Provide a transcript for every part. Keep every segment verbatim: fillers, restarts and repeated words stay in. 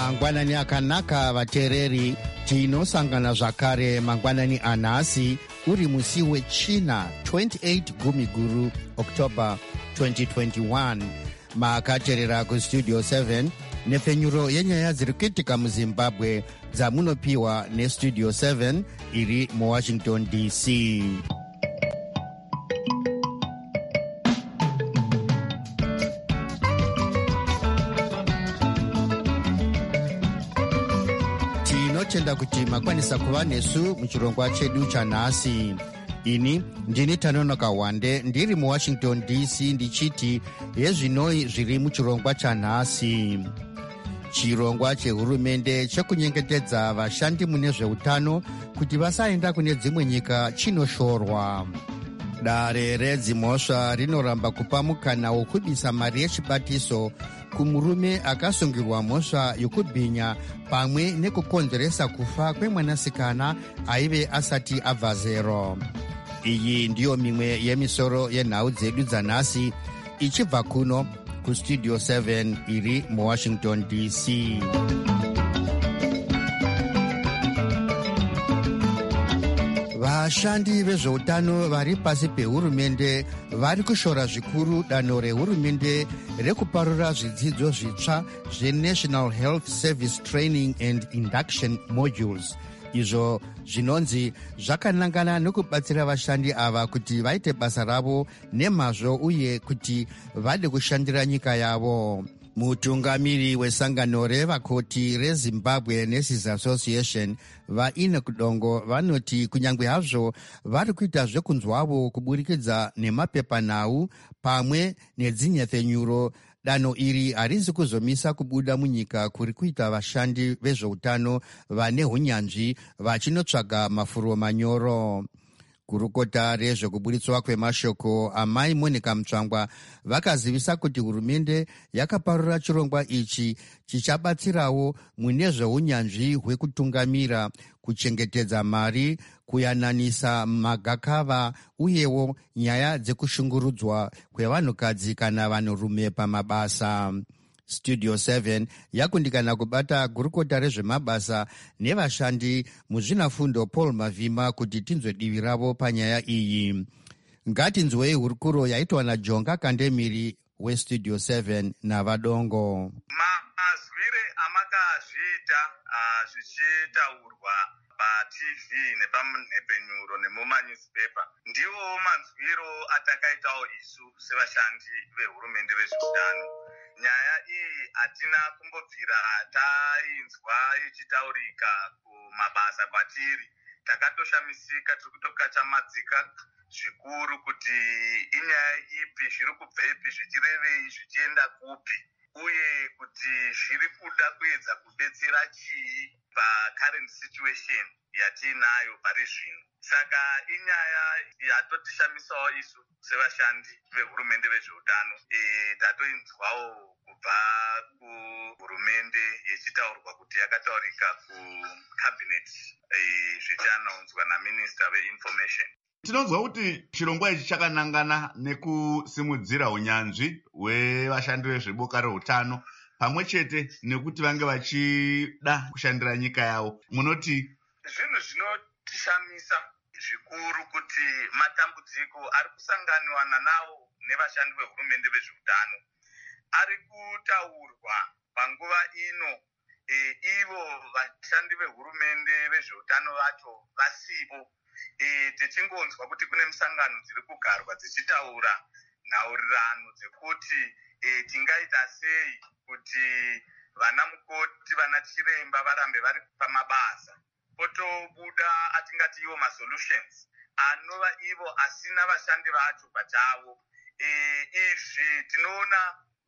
mangwanani akanaka vateereri, tinosangana zvakare mangwanani anhasi uri musi wechina twenty-eight Gumiguru October twenty twenty-one. Makateerera kustudio seven nepfenyuro yenyaya dziri kuitika muzimbabwe dzamunopiwa nestudio seven iri muwashington D C. Tinotenda kuti makwanisa kuva nesu muchirongwa chedu chanhasi. Ini ndini Tanonoka Wande ndiri muwashington D C ndichiti yezvinoi zviri muchirongwa chanhasi. Chirongwa chehurumende chekunyengetedza vashandi mune zveutano kuti vasaenda kune dzimwe nyika chinoshorwa. Dare redzimhosva rinoramba kupa mukana wokubisa mari yechibatiso kumurume akasungirwa mhosva yokubhinya pamwe nekukonzeresa kufa kwemwanasikana aive asati abva zero. Iyi ndiyo mimwe yemisoro yenhau dzedu dzanhasi ichibva kuno kustudio seven iri muwashington D C. Vashandi vezveutano vari pasi pehurumende vari kushora zvikuru danho rehurumende rekuparura zvidzidzo zvitsva zveNational Health Service Training and Induction Modules, izvo zvinonzi zvakanangana nekubatsira vashandi ava kuti vaite basa ravo nemazvo uye kuti vade kushandira nyika yavo. Mutungamiri wesangano revakoti reZimbabwe Nurses Association vaInok Dongo vanoti kunyange hazvo vari kuita zvekunzwavo kuburikidza nemapepanhau pamwe nedzinyefenyuro, danho iri harizi kuzomisa kubuda munyika kuri kuita vashandi vezveutano vane hunyanzvi vachinotsvaga mafuro manyoro. Gurukota rezvekuburitswa kwemashoko amai Monica Mutsvangwa vakazivisa kuti hurumende yakaparura chirongwa ichi chichabatsirawo mune zveunyanzvi hwekutungamira, kuchengetedza mari, kuyananisa magakava uyewo nyaya dzekushungurudzwa kwevanhukadzi kana vanhurume pamabasa. Studio seven yakundikana kubata gurukota rezvemabasa nevashandi muzvinafundo Paul Mavhima kuti tinzwe divi ravo panyaya iyi. Ngatinzwei hurukuro yaitwa naJonga Kandemiri westudio seven navadongo. Mazwire amakazviita uh, zvichitaurwa paT V nepamhepenyuro nemumanyusipepa ndiwo manzwiro atakaitawo isu sevashandi vehurumende vezveutano. Nyaya iyi hatina kumbobvira tainzwa ichitaurika kumabasa kwatiri. Takatoshamisika, tiri kutokachamadzika zvikuru kuti inyaya ipi, zviri kubva ipi, zvichirevei, zvichienda kupi, uye kuti zviri kuda kuedza kubetsera chii pacurrent situation yatiinayo pari zvino. Saka inyaya yatotishamisawo isu sevashandi vehurumende vezveutano. E, tatoinzwawo kubva kuhurumende yechitaurwa kuti yakataurika kucabinet e, zvichanaunzwa naminister weinformation. Tinonzwa kuti chirongwa ichi chakanangana nekusimudzira unyanzvi hwevashandi vezveboka reutano pamwe chete nekuti vange vachida kushandira nyika yavo. Munoti zvinhu zvinotishamisa zvikuru kuti matambudziko ari kusanganiwa nawo nevashandi vehurumende vezveutano ari kutaurwa panguva ino, e, ivo vashandi vehurumende vezveutano vacho vasipo. E, tichingonzwa kuti kune misangano dziri kugarwa dzichitaura nhaurirano dzekuti e, tingaita sei kuti vana mukoti, vana chiremba varambe vari pamabasa. Potobuda atingati iwo masolutions anova ivo asina vashandi vacho pachavo. E, izvi tinoona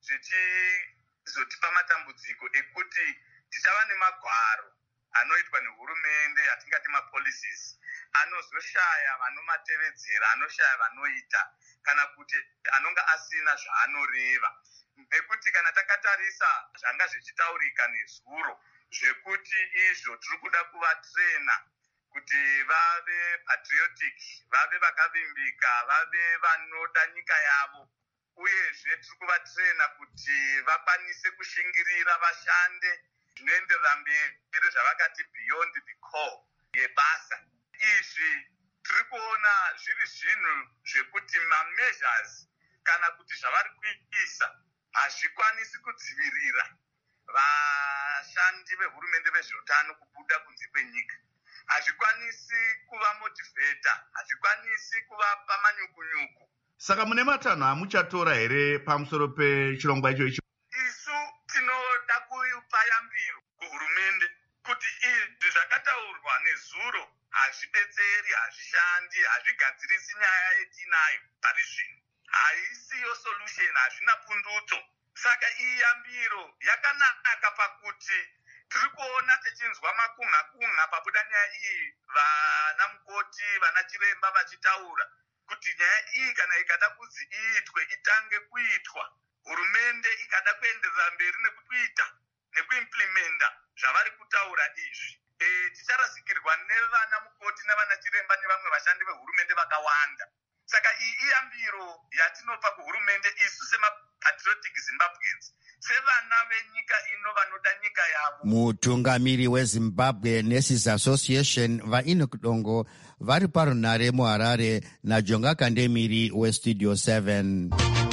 zvichizotipa matambudziko ekuti tichava nemagwaro anoitwa nehurumende atingati mapolicies anozoshaya vanomatevedzera, anoshaya vanoita, kana kuti anonga asina zvaanoreva. Nekuti kana takatarisa zvanga zvichitaurika nezuro zvekuti izvo tiri kuda kuvatrena kuti vave patriotic, vave vakavimbika, vave vanoda nyika yavo, uyezve tiri kuvatrena kuti vakwanise kushingirira vashande zvinoenderera mberi zvavakati beyond the core yebasa. Izvi tiri kuona zviri zvinhu zvekuti mameasures kana kuti zvavari kuisa hazvikwanisi kudzivirira vashandi vehurumende vezveutano kubuda kunze kwenyika. Hazvikwanisi kuva motivata, hazvikwanisi kuvapa manyukunyuku. Saka mune matanho amuchatora here pamusoro pechirongwa ichoicho? Isu tinoda kupa yambiro kuhurumende kuti izvi zvakataurwa nezuro hazvidetseri, hazvishandi, hazvigadzirisi nyaya yetinayo pari zvino. Haisiyo solution, hazvina pundutso. Saka iyi yambiro yakanaka pakuti tiri kuona techinzwa makunha-kunha pabuda nyaya iyi, vana mukoti, vana chiremba vachitaura kuti nyaya iyi kana ikada kuzi iitwe itange kuitwa, hurumende ikada kuenderera mberi nekuita nekuimplimenta zvavari kutaura izvi, e, ticharasikirwa nevana mukoti navana chiremba nevamwe vashandi vehurumende vakawanda. Saka iyi iyambiro yatinopa kuhurumende isu semapatriotic Zimbabweans, sevana venyika ino vanoda nyika yavo. Mutungamiri weZimbabwe Nurses Association vaEnoch Dongo vari parunhare muHarare naJonga Kandemiri weStudio seven.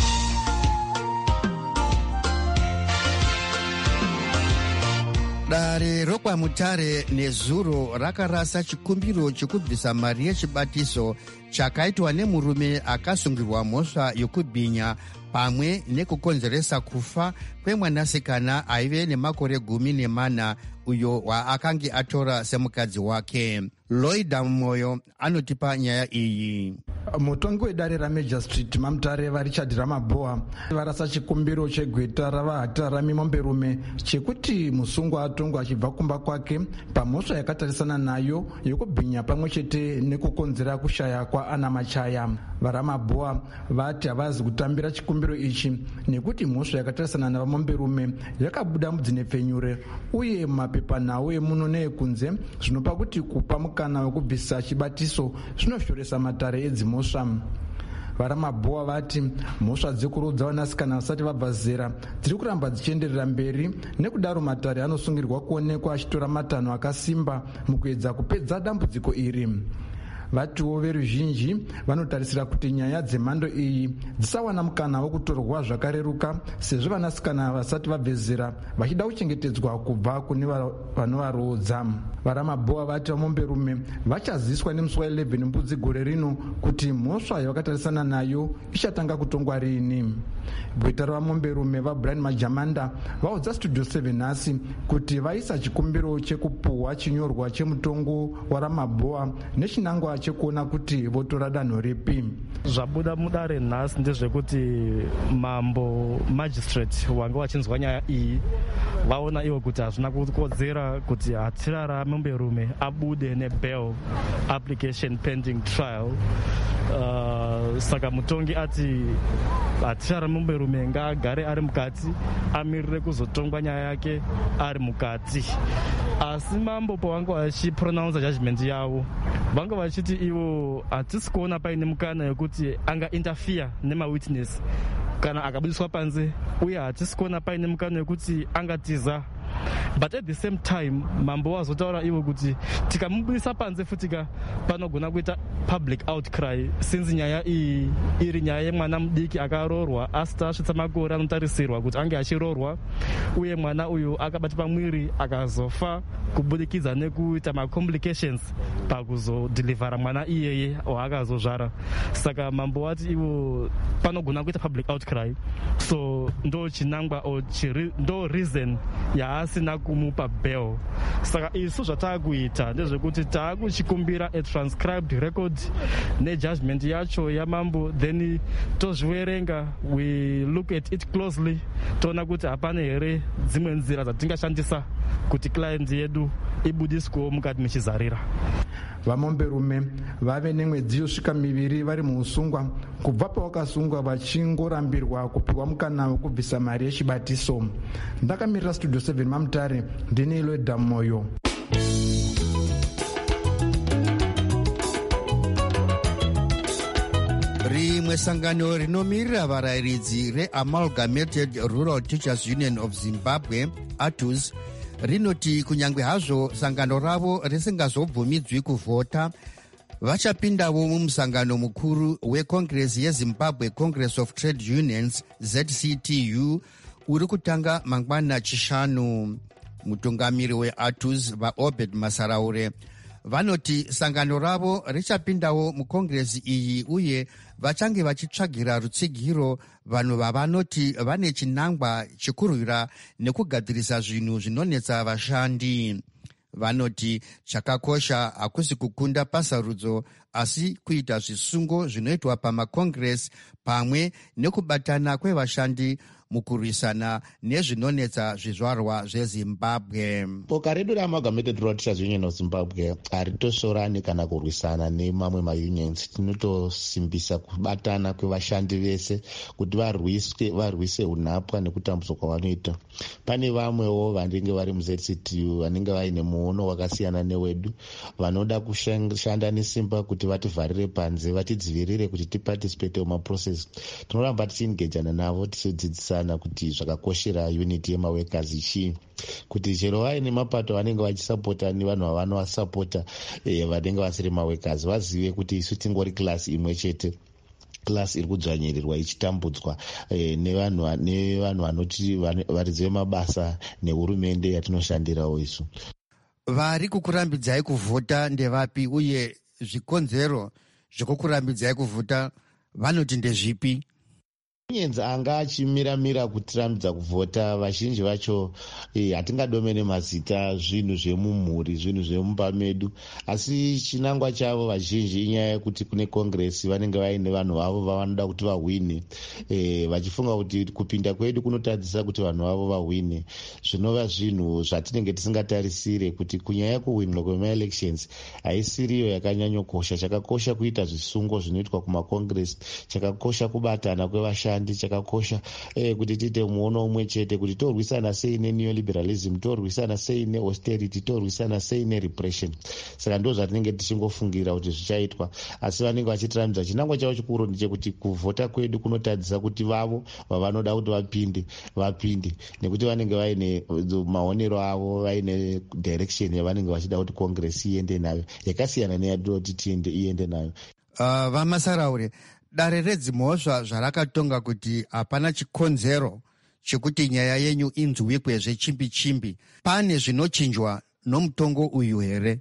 Dare rokwaMutare nezuro rakarasa chikumbiro chekubvisa mari yechibatiso chakaitwa nemurume akasungirwa mhosva yokubhinya pamwe nekukonzeresa kufa kwemwanasikana aive nemakore gumi nemana uyo waakange atora semukadzi wake. Lloyd Moyo anotipa nyaya iyi. Mutongi wedare raMajor Street maMutare vaRichard Ramabhoa varasa chikumbiro chegweta ravaHatarami Momberume chekuti musungwa atongwa achibva kumba kwake pamhosva yakatarisana nayo yokubhinya pamwe chete nekukonzera kushaya kwaAna Machaya. VaRamabhoa vati havazi kutambira chikumbiro ichi nekuti mhosva yakatarisana navaMomberume yakabuda mudzinepfenyure uye mapepanhau emuno neekunze zvinopa kuti kupa mukana wekubvisa chibatiso zvinoshoresa matare edzimhosva. VaRamabhoa vati mhosva dzekurodza vanasikana vasati vabva zera dziri kuramba dzichienderera mberi, nekudaro matare anosungirwa kuonekwa achitora matanho akasimba mukuedza kupedza dambudziko iri. Vatiwo veruzhinji vanotarisira kuti nyaya dzemhando iyi dzisawana mukana wekutorwa zvakareruka sezvo vanasikana vasati vabve zera vachida kuchengetedzwa kubva kune vanovarodza. VaRamabhoa vati vaMomberume vachaziswa nemusi wa11 mbudzi gore rino kuti mhosva yavakatarisana nayo ichatanga kutongwa rini. Gweta ravaMomberume vaBrian Majamanda vaudza Studio seven nhasi kuti vaisa chikumbiro chekupuhwa chinyorwa chemutongo waRamabhoa nechinangwa chekuona kuti votora danho ripi. Zvabuda mudare nhasi ndezvekuti mambo magistrate wange wachinzwa nyaya iyi vaona ivo kuti hazvina kukodzera kuti Hatirara Momberume abude nebail application pending trial. Uh, saka mutongi ati Hatirara Momberume ngaagare ari mukati amirire kuzotongwa nyaya yake ari mukati. Asi mambo pavanga vachipronounce judgment yavo vanga vachiti ivo hatisi kuona paine mukana yekuti anga interfere nemawitness kana akabudiswa panze, uye hatisi kuona paine mukana yekuti angatiza. But at the same time mambo wazotaura ivo kuti tikamubudisa panze futika panogona kuita public outcry since nyaya iyi iri nyaya yemwana mudiki akaroorwa asati asvitsa makore anotarisirwa kuti ange achirorwa, uye mwana uyu akabata pamwiri akazofa kubudikidza nekuita macomplications pakuzodhilivhara mwana iyeye waakazozvara. Saka mambo wati ivo panogona kuita public outcry, so ndo chinangwa ndo reason yaasina kumupa bail. Saka isu zvataakuita ndezvekuti taakuchikumbira a transcribed record nejudgment yacho yamambo, then tozviverenga, we look at it closely, toona kuti hapana here dzimwe nzira dzatingashandisa kuti client yedu ibudiswewo mukati mechizarira. VaMomberume vave nemwedzi yosvika miviri vari muusungwa kubva pavakasungwa vachingorambirwa kupiwa mukana wekubvisa mari yechibatiso. Ndakamirira Studio seven maMutare, ndini Lloyd Moyo. Rimwe sangano rinomirira varayiridzi reAmalgamated Rural Teachers Union of Zimbabwe, A T U Z, rinoti kunyange hazvo sangano ravo risingazobvumidzwi kuvhota, vachapindawo mumusangano mukuru wekongresi yezimbabwe Congress of Trade Unions Z C T U uri kutanga mangwana chishanu. Mutungamiri weATUS vaObed Masaraure vanoti sangano ravo richapindawo mukongresi iyi uye vachange vachitsvagira rutsigiro vanhu vavanoti vane chinangwa chekurwira nekugadzirisa zvinhu zvinonetsa vashandi. Vanoti chakakosha hakusi kukunda pasarudzo asi kuita zvisungo zvinoitwa pamakongresi pamwe nekubatana kwevashandi mukurwisana nezvinonetsa zvizvarwa zvezimbabwe. Boka redu reAmalgamated Teachers Union of Zimbabwe haritosvorani kana kurwisana nemamwe maunions. Tinotosimbisa kubatana kwevashandi vese kuti varwise varwise unhapwa nekutambudzwa kwavanoita. Pane vamwewo vanenge vari muZ C T U vanenge vaine muono wakasiyana newedu, vanoda kushanda nesimba kuti vativharire panze, vatidzivirire kuti tiparticipate mumaprocess. Tinoramba tichiengejana navo tichidzidzisa kuti zvakakoshera unity yemaworkers ichii, kuti chero vaine mapato vanenge vachisapota nevanhu vavanovasapota eh, vanenge vasiri maworkers vazive kuti isu tingori klasi imwe chete, klasi iri kudzvanyirirwa ichitambudzwa eh, nevanhu nevanhu vanoti varidzi vemabasa nehurumende yatinoshandirawo isu. Vari kukurambidzai kuvhota ndevapi uye zvikonzero zvekukurambidzai kuvhota vanoti ndezvipi? Unions anga achimiramira kutirambidza kuvhota vazhinji vacho eh, hatingadomene mazita, zvinhu zvemumhuri, zvinhu zvemumba medu, asi chinangwa chavo vazhinji inyaya yekuti kune kongresi vanenge vaine vanhu vavo vavanoda kuti vahwine, eh, vachifunga kuti kupinda kwedu kunotadzisa kuti vanhu vavo vahwine, zvinova zvinhu zvatinenge tisingatarisire kuti kunyaya kuhwinwa kwemaelections haisiriyo yakanyanyokosha. Chakakosha kuita zvisungo zvinoitwa kumakongresi, chakakosha kubatana kwevashandi, chakakosha eh, kuti tiite muono umwe chete kuti torwisana sei neneoliberalism, torwisana sei neausterity, torwisana sei nerepression. Saka ndo zvatinenge tichingofungira kuti zvichaitwa, asi vanenge vachitirambidza. Chinangwa chavo chikuru ndechekuti kuvhota kwedu kunotadzisa kuti vavo vavanoda kuti vapinde vapinde, nekuti vanenge vaine maonero avo, vaine direction yavanenge vachida kuti kongresi iende nayo yakasiyana neyatoti tiende iende nayo. Uh, vamasaraure dare redzimhosva zvarakatonga kuti hapana chikonzero chekuti nyaya yenyu inzwikwe zvechimbi chimbi, pane zvinochinjwa nomutongo uyu here?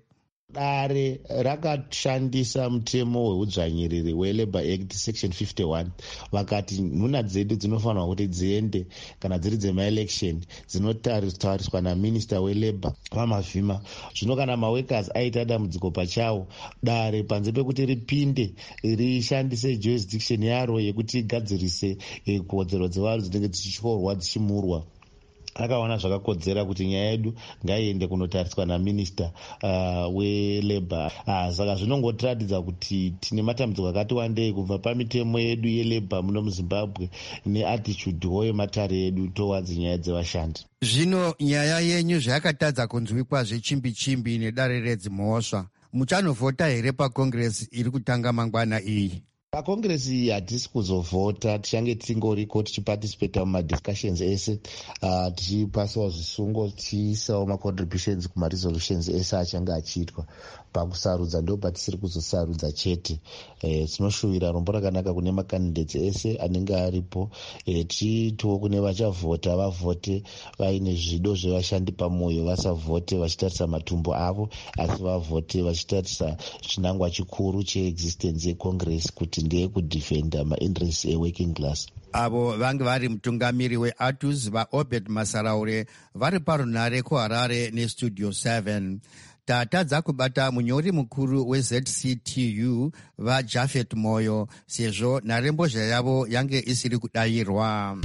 Dare rakashandisa mutemo weudzvanyiriri weLabour Act section fifty-one, vakati nhuna dzedu dzinofanirwa kuti dziende kana dziri dzemaelection dzinotariswa naminista weLabour vamavhima. Zvino kana maworkers aita dambudziko pachawo, dare panze pekuti ripinde rishandise jurisdiction yaro yekuti igadzirise kodzero dzevanhu dzinenge dzichityorwa dzichimurwa, akaona zvakakodzera kuti nyaya yedu ngaiende kunotariswa naminista uh, weLabour. Uh, saka zvinongotiratidza kuti tine matambudziko akati wandei kubva pamitemo yedu yeLabour muno muZimbabwe neatitudewo yematare edu towards nyaya dzevashandi. Zvino nyaya yenyu zvayakatadza kunzwikwa zvechimbi chimbi nedare redzimhosva, muchanovhota here pakongresi iri kutanga mangwana iyi? Pakongresi hatisi kuzovhota, tichange tingoriko tichiparticipata mumadiscussions ese, uh, tichipasawo zvisungo, tichiisawo macontributions kumaresolutions ese achange achiitwa. Pakusarudza ndo patisiri kuzosarudza chete. E, tinoshuvira rombo rakanaka kune makandidates ese anenge aripo. E, tichitiwo kune vachavhota vavhote vaine zvido zvevashandi pamwoyo, vasavhote vachitarisa matumbu avo, asi vavhote vachitarisa chinangwa chikuru cheexistence yecongress kuti ndeye kudefenda mainterests eworking class. Avo vange vari mutungamiri weATUS vaObed Masaraure vari parunare kuHarare nestudio seven. Tatadza kubata munyori mukuru weZ C T U vaJafet Moyo sezvo nharembozha yavo yange isiri kudayirwa.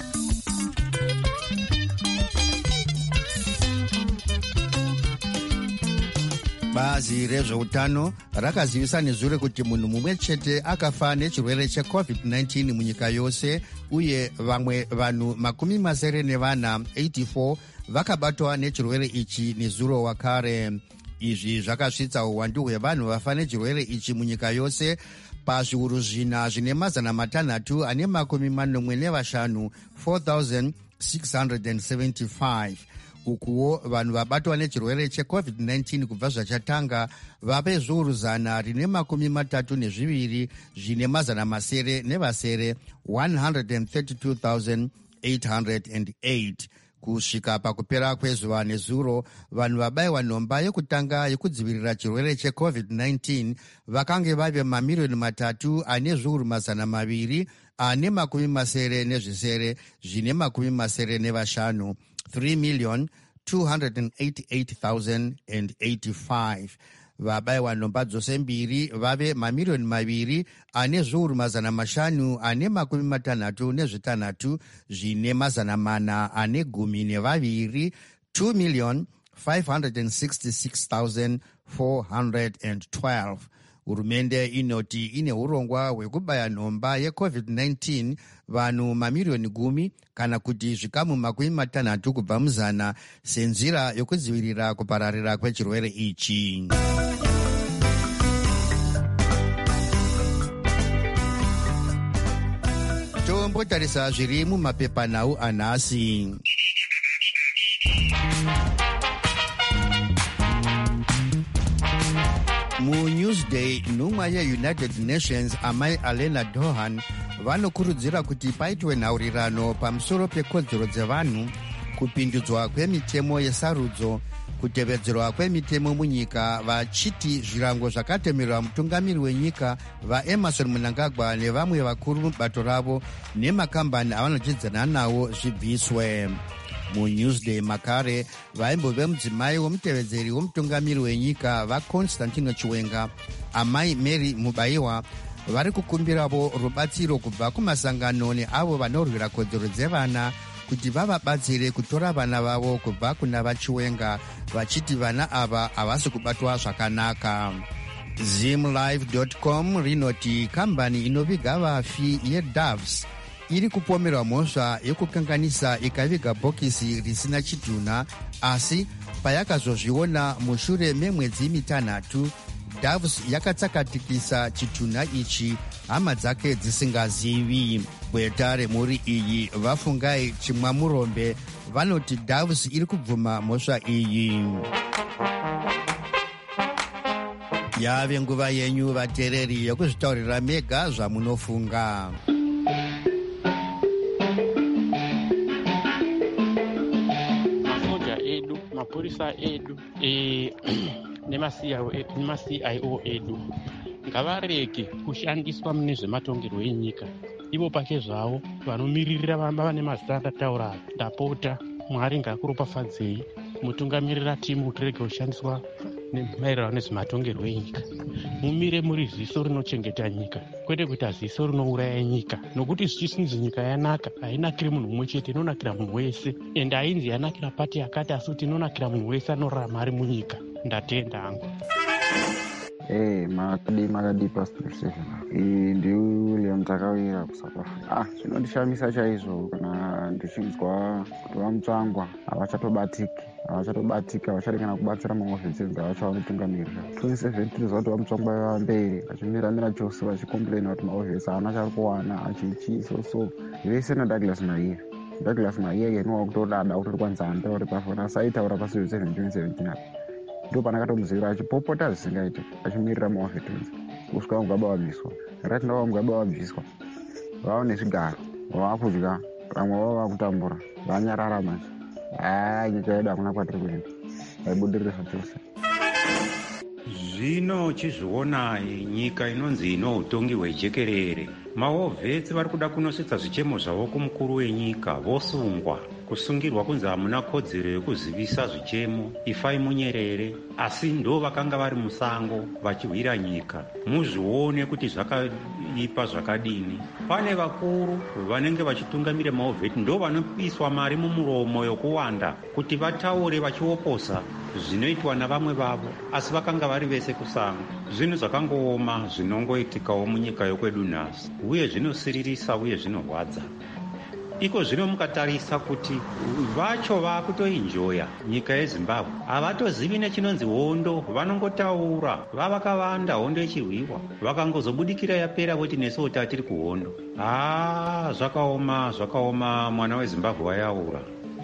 Bazi rezveutano rakazivisa nezuro kuti munhu mumwe chete akafa nechirwere checovid nineteen munyika yose, uye vamwe vanhu makumi masere nevana eighty-four vakabatwa nechirwere ichi nezuro wakare. Izvi zvakasvitsa uwandu hwevanhu vafa nechirwere ichi munyika yose pazviuru zvina zvine mazana matanhatu ane makumi manomwe nevashanu four thousand six hundred seventy-five. ukuwo vanhu vabatwa nechirwere checovid nineteen kubva zvachatanga vave zviuru zana rine makumi matatu nezviviri zvine mazana masere nevasere one hundred thirty-two thousand eight hundred eight. Kusvika pakupera kwezuva nezuro, vanhu vabayiwa nhomba yekutanga yekudzivirira chirwere checovid nineteen vakange vave mamiriyoni matatu ane zviuru mazana maviri ane makumi masere nezvisere zvine makumi masere nevashanu, three million two hundred eighty-eight thousand eighty-five. Vabayiwa nhomba dzose mbiri vave mamiriyoni maviri ane zviuru mazana mashanu ane makumi matanhatu nezvitanhatu zvine mazana mana ane gumi nevaviri, two million five hundred sixty-six thousand four hundred twelve. Hurumende inoti ine urongwa hwekubaya nhomba yecovid nineteen vanhu mamiriyoni gumi kana kuti zvikamu makumi matanhatu kubva muzana senzira yokudzivirira kupararira kwechirwere ichi. Tombotarisa zviri mumapepanhau anhasi. MuNewsday, nhumwa yeUnited Nations amai Alena Dohan vanokurudzira kuti paitwe nhaurirano pamusoro pekodzero dzevanhu, kupindudzwa kwemitemo yesarudzo, kutevedzerwa kwemitemo munyika, vachiti zvirango zvakatemerwa mutungamiri wenyika vaEmerson Mnangagwa nevamwe vakuru mubato ravo nemakambani avanodzidzana nawo zvibviswe. MuNewsday makare vaimbove mudzimai womutevedzeri womutungamiri wenyika vaConstantino Chiwenga, amai Mary Mubayiwa, vari kukumbiravo rubatsiro kubva kumasangano neavo vanorwira kodzero dzevana kuti vavabatsire kutora vana vavo kubva kuna vaChiwenga, vachiti vana ava havasi kubatwa zvakanaka. Zimlive dot com rinoti kambani inoviga vafi yeDoves iri kupomerwa mhosva yekukanganisa ikaviga bhokisi risina chitunha, asi payakazozviona mushure memwedzi mitanhatu, Doves yakatsakatikisa chitunha ichi, hama dzake dzisingazivi. Gweta remhuri iyi vafungai chimwamurombe vanoti Doves iri kubvuma mhosva iyi. Yave nguva yenyu vateereri yokuzvitaurira mega zvamunofunga. Mapurisa edu e, nemasi I O edu ngavareke kushandiswa mune zvematongerwo enyika. Ivo pake zvavo vanomiririra vamba vane mazita akataura, ndapota Mwari ngakuropafadzei mutungamirira timu tirege kushandiswa maererano nezvematongerwo enyika. Mumire muri ziso rinochengeta nyika, kwete kuita ziso rinouraya nyika, nokuti zvichisinzi nyika yanaka hainakiri munhu mumwe chete, inonakira munhu wese, ende hainzi yanakira pati yakati, asi kuti inonakira munhu wese anorarama ari munyika. Ndatenda hangu. Hey, makadi makadi pastor station. Iyi ndi William Takawira kuSouth Africa. Ah, zvinondishamisa chaizvo kana ndichinzwa kuti vamutsvangwa havachatobatiki. havachatobatika havachadi kana kubatsira maofisezi avachanotungamirira. twenty-seven tiriziva kuti vamutsvangwa vava mberi vachimiramira chose vachikomplaina kuti maofisi haana chari kuwana achichi so so. Vese naDouglas Mahiya. Douglas Mahiya yenova kutodada kuti kwanza andauri pafona asaitaura paSeven twenty seventeen apa. Ndo panakatomuzivira achipopota zvisingaite achimirira maofisezi kusvika mugaba wabviswa. Rati ndava mugaba wabviswa vava nezvigaro vava kudya, vamwe vava vakutambura, vanyarara manje. Ah, nyika yedu hakuna kwatiri kuenda, haibudirira chose. Zvino chizviona nyika inonzi ino utongi hwejekerere, mahovhetsi vari kuda kunosvitsa zvichemo zvavo kumukuru wenyika vosungwa. Kusungirwa kunzi hamuna kodzero yekuzivisa zvichemo, ifai munyerere, asi ndo vakanga vari musango vachihwira nyika. Muzvione kuti zvakaipa zvakadini. Pane vakuru vanenge vachitungamira mahovheti ndo vanopiswa mari mumuromo yokuwanda kuti vataure vachioposa zvinoitwa navamwe vavo, asi vakanga vari vese kusango. Zvinhu zvakangooma zvinongoitikawo munyika yokwedu nhasi, uye zvinosiririsa uye zvinorwadza. Iko zvino mukatarisa kuti vacho vakutoinjoya nyika yeZimbabwe, havatozivi nechinonzi hondo, vanongotaura vavakavanda hondo ichirwiwa, vakangozobudikira yapera voti nesuwo tatiri kuhondo. Ah, zvakaoma zvakaoma, mwana weZimbabwe wayaura.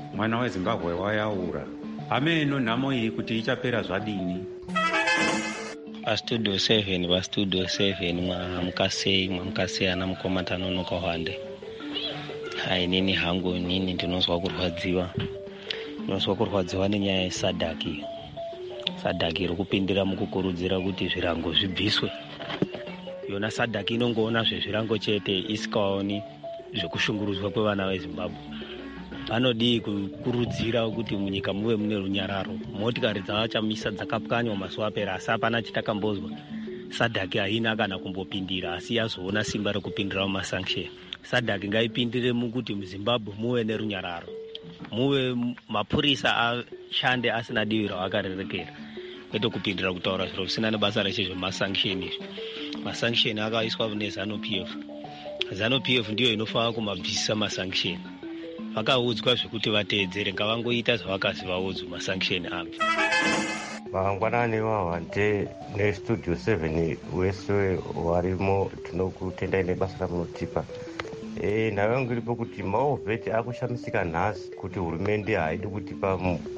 mwana wezimbabwe wayaura. Ameno nhamo iyi kuti ichapera zvadini. Pastudio seven pastudio seven mwamukasei mwamukasei ana mukoma Tanonoka Wande. Hai nini hangu nini ndinozwa kurwadziwa. Ndinozwa kurwadziwa nenyaya yesadhaki. Sadhaki iri kupindira mukukurudzira kuti zvirango zvibviswe. Yona sadhaki inongoona zvezvirango chete isikaoni zvekushungurudzwa kwevana veZimbabwe. Vanodii kukurudzira kuti munyika muve mune runyararo. Motikari dzavachamisa dzakapwanywa mazuva apera asi hapana chitakambozwa. Sadhaki haina kana kumbopindira asi yazoona simba rekupindira mumasanction. Sadhaki ngaipindire mukuti muZimbabwe muve nerunyararo. Muve mapurisa ashande asina divi ravakarerekera. Kwete kupindira kutaura zviro zvisina nebasa reshe zvemasanction izvi. Masanction akaiswa neZANU P F. ZANU P F ndiyo inofanira kumabvisisa masanction. Vakaudzwa zvekuti vateedzere ngavangoita zvavakazi vaudzwa masanction avo. Mangwanani waWande nestudio seven wese warimo tinokutendai nebasa ramunotipa. E, nhau yangu iripo kuti maovheti akushamisika nhasi kuti hurumende haidi kutipa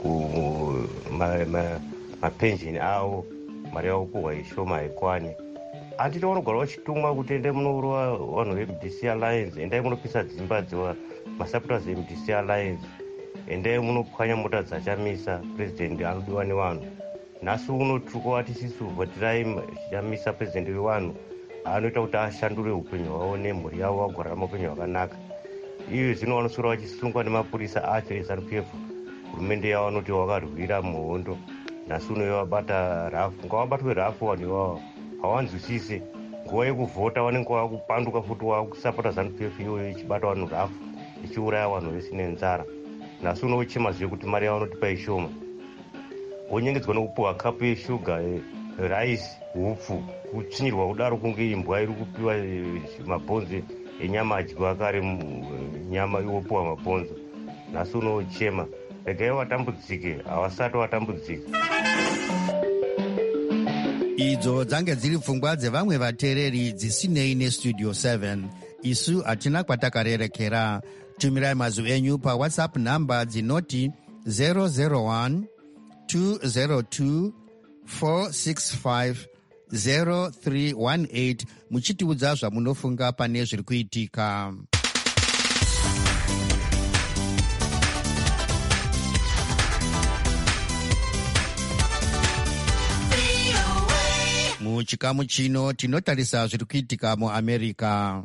mapensheni avo, mari yavo kuhwa ishoma haikwani. Handiti vanogara vachitumwa kuti endai munourova vanhu veM D C Alliance, endai munopisa dzimba dzewa masapoters eM D C Alliance, endai munopwanya mota dzachamisa president anodiwa nevanhu. Nhasi uno tiri atisisi vhotirai chamisa president wevanhu anoita kuti ashandure upenyu hwavo nemhuri yavo vagorarama upenyu hwakanaka. Iyo zvino vanoswera vachisungwa nemapurisa acho eZANU P F. Hurumende yavo vanoti vakarwira muhondo. Nhasi uno vabata rafu, ngavabatwe rafu vanhu ivavo havanzwisise. Nguva yekuvhota vanenge vakupanduka futi vakusapota ZANU P F iyoyo ichibata vanhu rafu ichiuraya vanhu vese nenzara. Nhasi uno uchemazive kuti mari yavo vanotipa ishoma. Vonyengedzwa nekupuhwa kapu yeshuga, raisi, hupfu, kuchinyirwa kudaro kunge imbwa iri kupiwa mabhonzo enyama adyiwa kare nyama iwopuhwa mabhonzo. Nhasi uno uchema. Regai vatambudzike, havasati vatambudzike. Idzo dzange dziri pfungwa dzevamwe vateereri dzisinei nestudio seven. Isu hatina kwatakarerekera. Tumirai mazwi enyu paWhatsApp namba dzinoti zero zero one two zero two four six five zero three one eight muchitiudza zvamunofunga pane zviri kuitika. Muchikamu chino tinotarisa zviri kuitika muAmerica.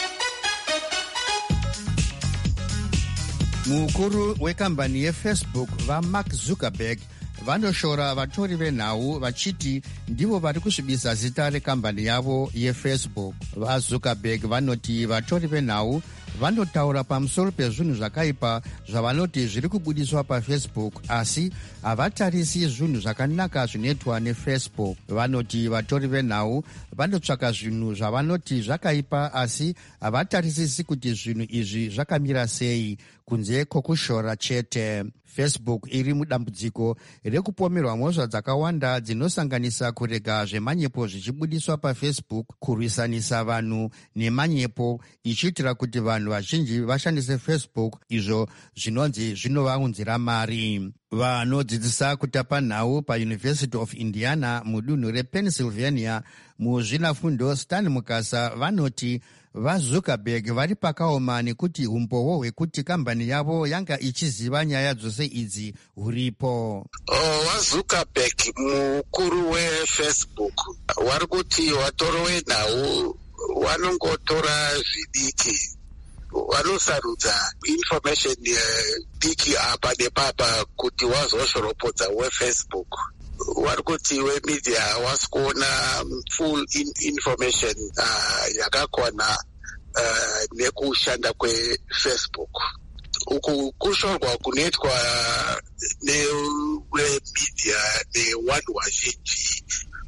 Mukuru wekambani yeFacebook vaMark Zuckerberg vanoshora vatori venhau vachiti ndivo vari kusvibisa zita rekambani yavo yeFacebook. VaZuckerberg vanoti vatori venhau vanotaura pamusoro pezvinhu zvakaipa zvavanoti zviri kubudiswa paFacebook asi havatarisi zvinhu zvakanaka zvinoitwa neFacebook. Vanoti vatori venhau vanotsvaka zvinhu zvavanoti zvakaipa asi havatarisisi kuti zvinhu izvi zvakamira sei kunze kwokushora chete. Facebook iri mudambudziko rekupomerwa mhosva dzakawanda dzinosanganisa kurega zvemanyepo zvichibudiswa paFacebook, kurwisanisa vanhu nemanyepo, ichiitira kuti vanhu vazhinji vashandise Facebook, izvo zvinonzi zvinovaunzira mari. Vanodzidzisa kutapa nhau paUniversity of Indiana mudunhu rePennsylvania muzvinafundo Stan Mukasa vanoti vaZuckerberg vari pakaoma nekuti umbowo hwekuti kambani yavo yanga ichiziva nyaya dzose idzi huripo. VaZuckerberg mukuru weFacebook vari kuti vatoro wenhau vanongotora zvidiki, vanosarudza information diki apa nepapa kuti vazoshorapodza weFacebook. Vari kuti wemedia havasi kuona full in information uh, yakakwana uh, nekushanda kweFacebook. Uku kushorwa kunoitwa newemedia nevanhu vazhinji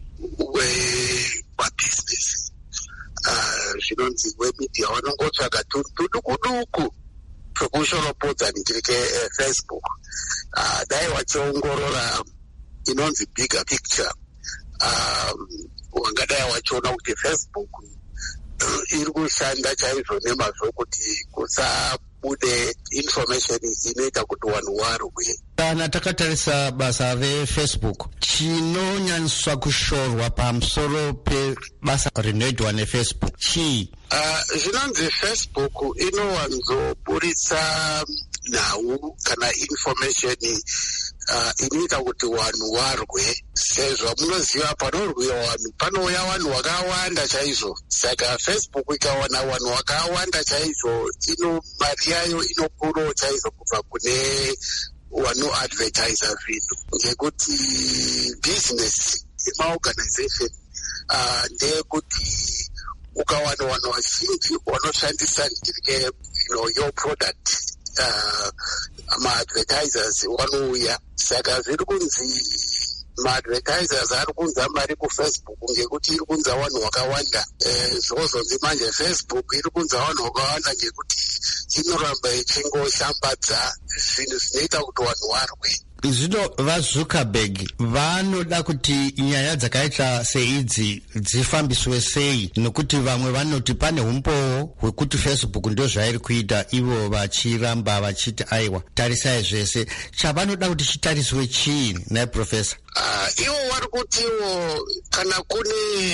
wemabusiness. Uh, zvinonzi wemedia vanongotsvaga tudukuduku twekushorapodza ndirike uh, Facebook. Uh, dai vachiongorora inonzi bigger picture, um, wangadai wachiona kuti Facebook uh, iri kushanda chaizvo nemazvo kuti pabude information inoita kuti vanhu varwe. Kana takatarisa basa vefacebook, chinonyaniswa kushorwa pamusoro pebasa rinoitwa nefacebook chii? Uh, zvinonzi Facebook inowanzoburitsa nhau kana information uh, inoita kuti vanhu varwe, sezvo munoziva panorwiwa vanhu panouya vanhu vakawanda chaizvo. Saka Facebook ikawana vanhu vakawanda chaizvo, ino mari yayo inokurawo chaizvo kubva kune vanoadvertisa zvinhu, ngekuti business yemaorganization uh, ndeyekuti ukawana vanhu vazhinji vanoshandisa ndirike you know, your product, uh, ma-advertisers vanouya. Saka zviri kunzi ma-advertisers ari kunza mari kufacebook ngekuti iri kunza vanhu vakawanda. Eh, zvozonzi manje Facebook iri kunza vanhu vakawanda ngekuti inoramba ichingoshambadza zvinhu zvinoita kuti vanhu varwe. Zvino vaZuckerberg vanoda kuti nyaya dzakaita seidzi dzifambiswe sei, nokuti vamwe vanoti pane umbowo hwekuti Facebook ndo zvairi kuita, ivo vachiramba vachiti aiwa tarisai zvese. Chavanoda kuti chitariswe chii naye Profesa? Uh, ivo vari kutiwo kana kune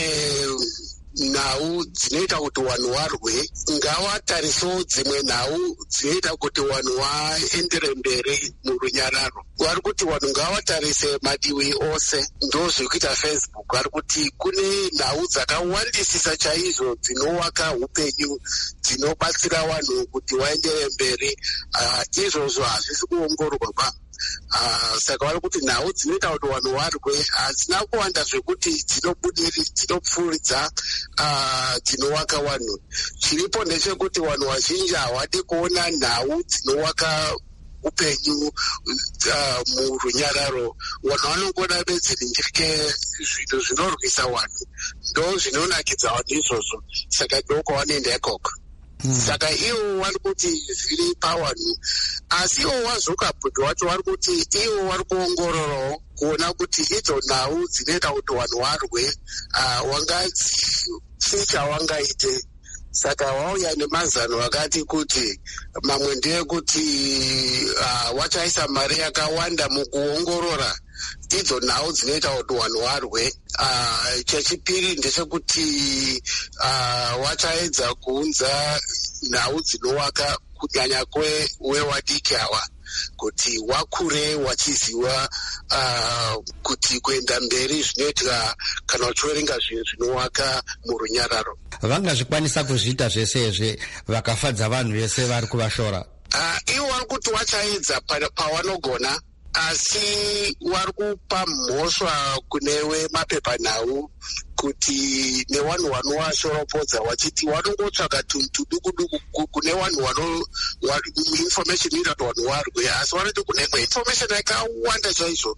nhau dzinoita kuti vanhu varwe, ngavatarisewo dzimwe nhau dzinoita kuti vanhu vaendere mberi murunyararo. Vari kuti vanhu ngavatarise madivi ose, ndo zviri kuita Facebook. Vari kuti kune nhau dzakawandisisa chaizvo dzinovaka upenyu, dzinobatsira vanhu kuti vaendere mberi. Uh, izvozvo hazvisi kuongororwa ba. Uh, saka vari kuti nhau dzinoita kuti vanhu varwe hadzina kuwanda zvekuti dzinobudiri dzinopfuuridza uh, dzinovaka vanhu. Chiripo ndechekuti vanhu vazhinji havadi kuona nhau dzinovaka upenyu uh, murunyararo. Vanhu vanongona bedzirinjirike zvinhu zvinorwisa vanhu, ndo zvinonakidza vanhu izvozvo. Saka ndo kwavanoenda ikoko. Hmm. Saka ivo vari kuti zviri pavanhu, asi ivo vaZuckerberg vacho vari kuti ivo vari kuongororawo kuona kuti idzo nhau dzinoita kuti vanhu varwe uh, wangadzii chawangaite. Saka vauya nemazano vakati kuti mamwe ndeyekuti uh, vachaisa mari yakawanda mukuongorora idzo nhau dzinoita kuti vanhu varwe. Uh, chechipiri ndechekuti uh, vachaedza kuunza nhau dzinovaka kunyanya kwewadiki ava, kuti wakure wachiziva uh, kuti kuenda mberi zvinoitika kana uchiverenga zvinhu zvinovaka murunyararo. Vangazvikwanisa kuzviita zvese izvi vakafadza vanhu vese vari kuvashora? Uh, ivo vari kuti vachaedza pavanogona, asi vari kupa mhosva kunewe mapepanhau kuti nevanhu vanovashoropodza vachiti vanongotsvaga tunhu tuduku-duku kune vanhu information inoita kuti vanhu varwe, asi vanoti kunemwe information yakawanda chaizvo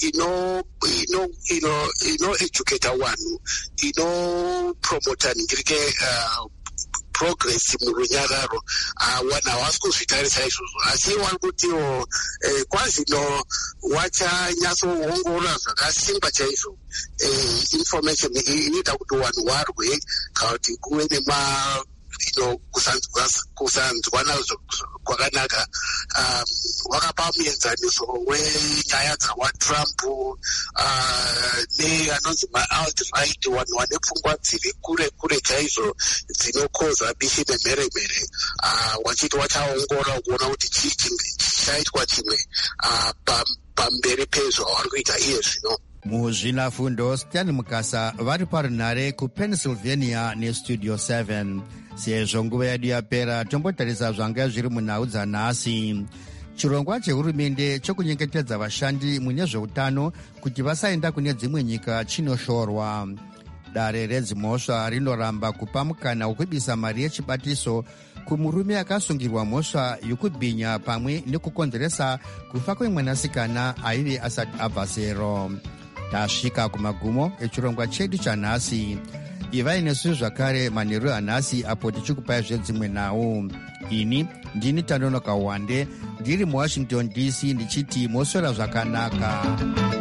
ino-educata vanhu, inopromota ningirike uh, progress murunyararo. Uh, vanhu havasi kuzvitarisa izvozvo, asi vari kutiwo eh, kwazvino wachanyatsoongorora zvakasimba chaizvo eh, information inoita kuti vanhu varwe kana kuti kuve nema ino kusanzwana kwakanaka. Um, wakapa muenzaniso wenyaya dzawaTrump uh, neanonzi ma-alt-right, vanhu vane pfungwa dziri kure kure chaizvo dzinokoza bishi nemheremhere. Uh, wachiti wachaongora kuona kuti chii chichaitwa chimwe uh, pamberi pezvavari kuita iye zvino. Muzvinafundo Stan Mukasa vari parunhare kuPennsylvania neStudio seven. Sezvo nguva yedu yapera, tombotarisa zvanga zviri munhau dzanhasi. Chirongwa chehurumende chokunyengetedza vashandi mune zveutano kuti vasaenda kune dzimwe nyika chinoshorwa. Dare redzimhosva rinoramba kupa mukana wekubisa mari yechibatiso kumurume akasungirwa mhosva yokubhinya pamwe nekukonzeresa kufa kwemwanasikana aive asati abva zero. Tasvika kumagumo echirongwa chedu chanhasi. Ivai nesu zvakare manheru anhasi apo tichikupai zvedzimwe nhau. Ini ndini Tanonoka Wande ndiri muWashington D C ndichiti moswera zvakanaka.